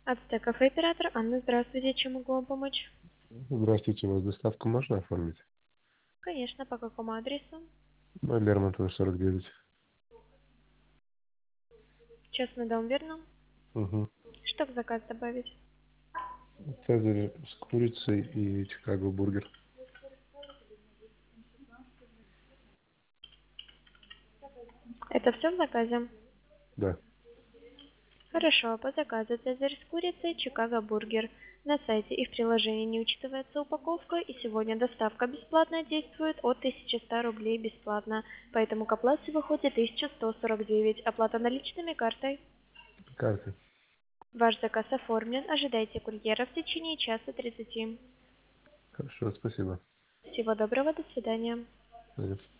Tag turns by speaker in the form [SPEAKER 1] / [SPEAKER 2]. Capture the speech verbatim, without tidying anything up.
[SPEAKER 1] Ацтек кафе оператор Анна, здравствуйте, чем могу вам помочь?
[SPEAKER 2] Здравствуйте, у вас доставку можно оформить?
[SPEAKER 1] Конечно, по какому адресу?
[SPEAKER 2] На Лермонтова сорок девять.
[SPEAKER 1] Частный дом, верно?
[SPEAKER 2] Угу.
[SPEAKER 1] Что в заказ добавить?
[SPEAKER 2] Цезарь с курицей и Чикаго бургер.
[SPEAKER 1] Это все в заказе?
[SPEAKER 2] Да.
[SPEAKER 1] Хорошо, по заказу Цезарь с курицей, Чикаго бургер. На сайте и в приложении не учитывается упаковка, и сегодня доставка бесплатно действует от тысячи ста рублей бесплатно, поэтому к оплате выходит тысяча сто сорок девять, оплата наличными картой.
[SPEAKER 2] Карты.
[SPEAKER 1] Ваш заказ оформлен, ожидайте курьера в течение часа тридцати.
[SPEAKER 2] Хорошо, спасибо.
[SPEAKER 1] Всего доброго, до свидания.
[SPEAKER 2] Понятно.